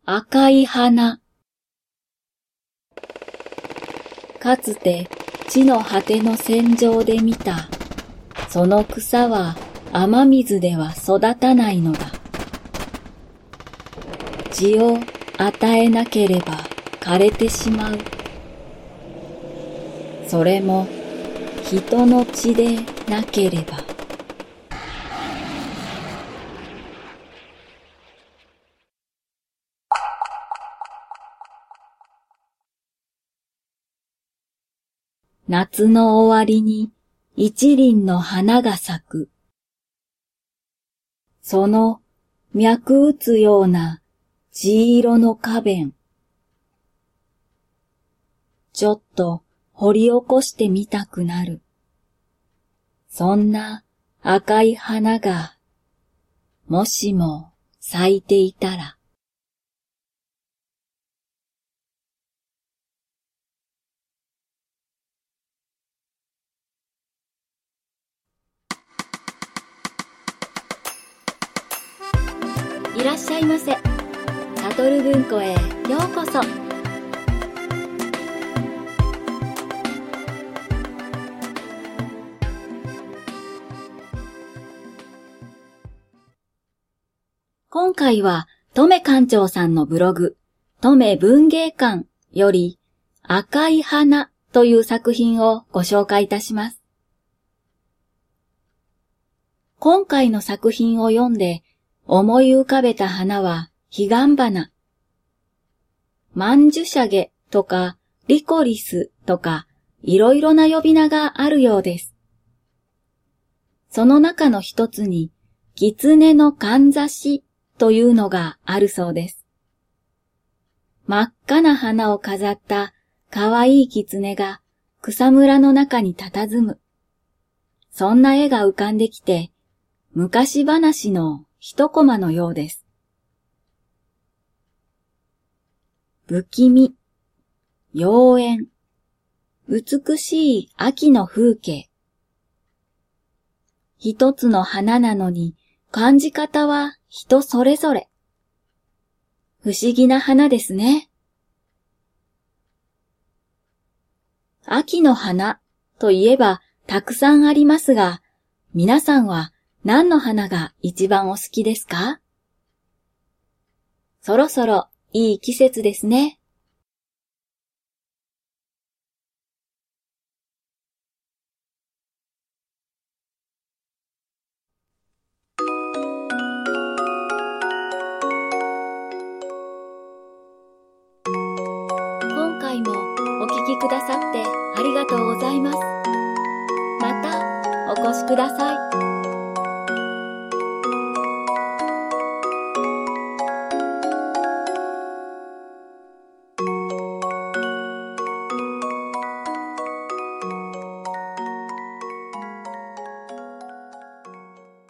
赤い花。かつて地の果ての戦場で見た。その草は雨水では育たないのだ。血を与えなければ枯れてしまう。それも人の血でなければ。夏の終わりに一輪の花が咲く。その脈打つような地色の花弁。ちょっと掘り起こしてみたくなる。そんな赤い花が、もしも咲いていたら。いらっしゃいませ。サトル文庫へようこそ。今回は、とめ館長さんのブログ、とめ文芸館より、赤い花という作品をご紹介いたします。今回の作品を読んで、思い浮かべた花は彼岸花。マンジュシャゲとかリコリスとかいろいろな呼び名があるようです。その中の一つに狐のかんざしというのがあるそうです。真っ赤な花を飾ったかわいい狐が草むらの中に佇む。そんな絵が浮かんできて昔話の一コマのようです。不気味、妖艶、美しい秋の風景。一つの花なのに感じ方は人それぞれ。不思議な花ですね。秋の花といえばたくさんありますが、皆さんは何の花が一番お好きですか？そろそろいい季節ですね。今回もお聞きくださってありがとうございます。またお越しください。